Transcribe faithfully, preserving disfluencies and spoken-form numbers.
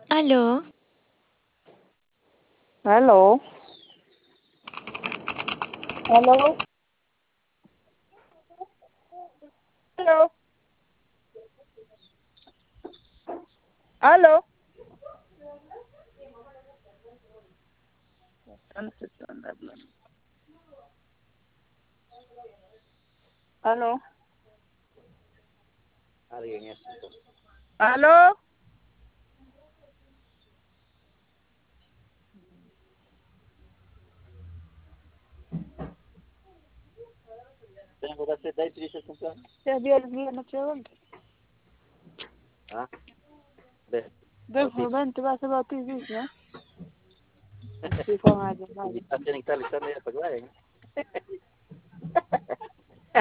Aló, Aló, aló, aló, aló. No sé qué onda hablando. Aló, aló. Ya vio el día noche dónde. De repente va a ser bautizo, ¿no? Sí, fue a llamar.